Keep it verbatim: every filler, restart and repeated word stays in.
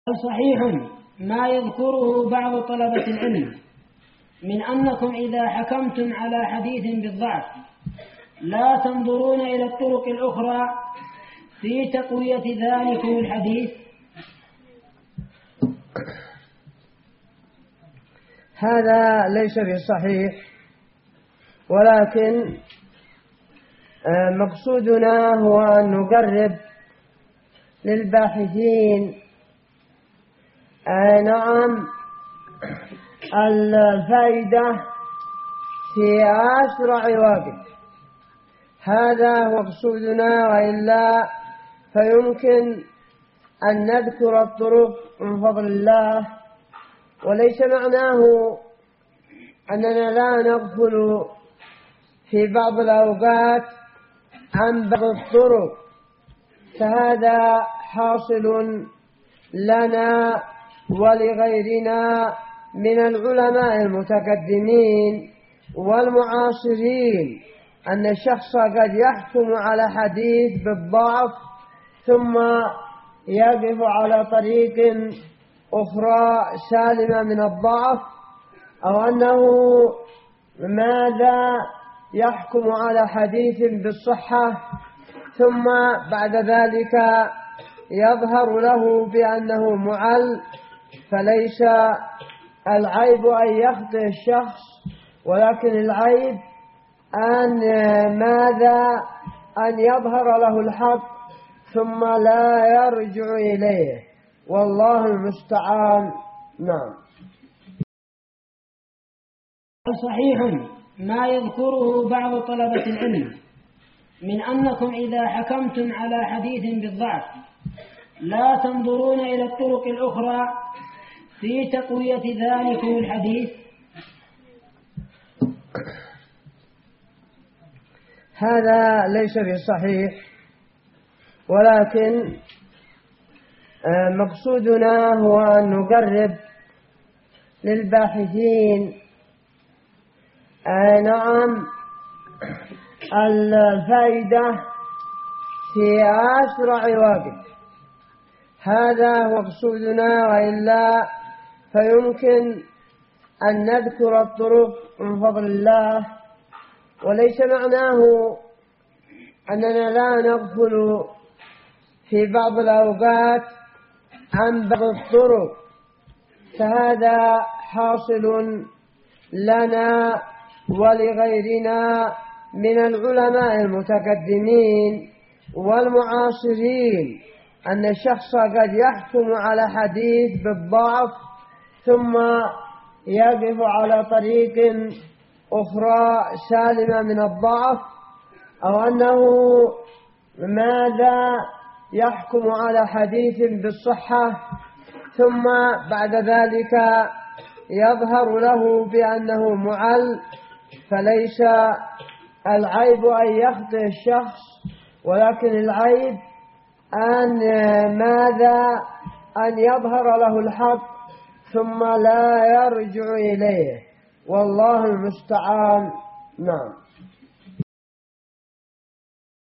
صحيح ما يذكره بعض طلبة العلم من أنكم إذا حكمتم على حديث بالضعف لا تنظرون إلى الطرق الأخرى في تقوية ذلك الحديث. هذا ليس بصحيح، ولكن مقصودنا هو أن نقرب للباحثين نعم الفائدة في أسرع وقت. هذا هو مقصودنا، وإلا فيمكن أن نذكر الطرق من فضل الله، وليس معناه أننا لا نغفل في بعض الأوقات عن بعض الطرق، فهذا حاصل لنا ولغيرنا من العلماء المتقدمين والمعاصرين أن الشخص قد يحكم على حديث بالضعف ثم يقف على طريق أخرى سالمة من الضعف، أو أنه ماذا يحكم على حديث بالصحة ثم بعد ذلك يظهر له بأنه معل. فليس العيب أن يخطئ الشخص، ولكن العيب أن ماذا أن يظهر له الحق ثم لا يرجع إليه، والله المستعان. نعم. صحيح ما يذكره بعض طلبة العلم من أنكم إذا حكمتم على حديث بالضعف لا تنظرون إلى الطرق الأخرى في تقوية ذلك الحديث. هذا ليس بصحيح، ولكن مقصودنا هو أن نقرب للباحثين نعم الفائدة في أسرع وقت. هذا هو مقصودنا، وإلا فيمكن أن نذكر الطرق من فضل الله، وليس معناه أننا لا نغفل في بعض الأوقات عن بعض الطرق، فهذا حاصل لنا ولغيرنا من العلماء المتقدمين والمعاصرين أن الشخص قد يحكم على حديث بالضعف ثم يقف على طريق أخرى سالمة من الضعف، أو أنه ماذا يحكم على حديث بالصحة ثم بعد ذلك يظهر له بأنه معل. فليس العيب أن يخطئ الشخص، ولكن العيب أن ماذا أن يظهر له الحق ثم لا يرجع إليه، والله المستعان. نعم.